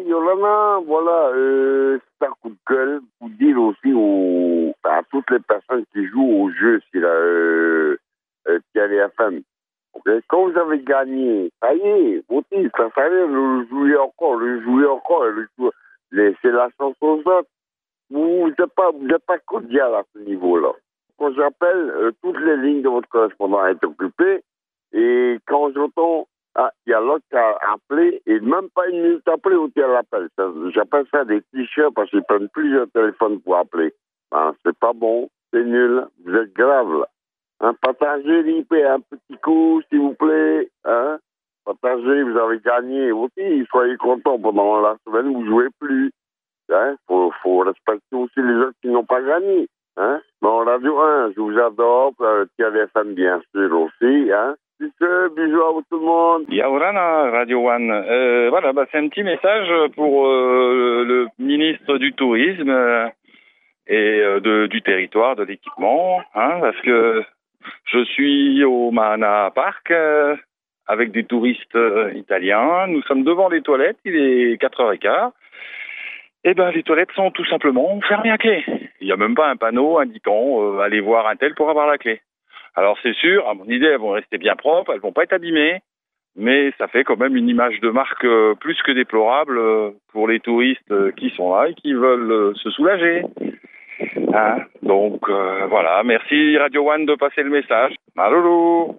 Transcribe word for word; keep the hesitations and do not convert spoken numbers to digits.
Yolana, voilà, euh, c'est un coup de gueule pour dire aussi aux, à toutes les personnes qui jouent au jeu sur la euh, euh, T R F M. Okay? Quand vous avez gagné, ça y est, vous dites, ça, ça y est, le jouer encore, le jouer encore, le jouer, les, c'est la chance aux autres. Vous n'êtes pas, vous n'êtes pas cordial à ce niveau-là. Quand j'appelle, euh, toutes les lignes de votre correspondant sont occupées, et quand j'entends, ah, il y a l'autre qui a appelé, et même pas une minute après, où il l'appelle. J'appelle ça des t-shirts parce qu'ils prennent plusieurs téléphones pour appeler. Hein, c'est pas bon, c'est nul, vous êtes grave là. Hein, partagez l'I P un petit coup, s'il vous plaît. Hein, partagez, vous avez gagné aussi, soyez contents pendant la semaine, vous jouez plus. Hein, faut, faut respecter aussi les autres qui n'ont pas gagné. Hein. Bon, Radio un, je vous adore, euh, T R F M bien sûr aussi. Hein. Bisous à vous tout le monde. Yaorana, Radio One. Euh, voilà, bah, c'est un petit message pour euh, le ministre du Tourisme euh, et euh, de, du territoire, de l'équipement, hein, parce que je suis au Mahana Park euh, avec des touristes euh, italiens. Nous sommes devant les toilettes, il est quatre heures quinze. Eh ben, les toilettes sont tout simplement fermées à clé. Il n'y a même pas un panneau indiquant euh, allez voir un tel pour avoir la clé. Alors c'est sûr, à mon idée, elles vont rester bien propres, elles vont pas être abîmées, mais ça fait quand même une image de marque euh, plus que déplorable euh, pour les touristes euh, qui sont là et qui veulent euh, se soulager. Hein. Donc euh, voilà, merci Radio One de passer le message. Malolo.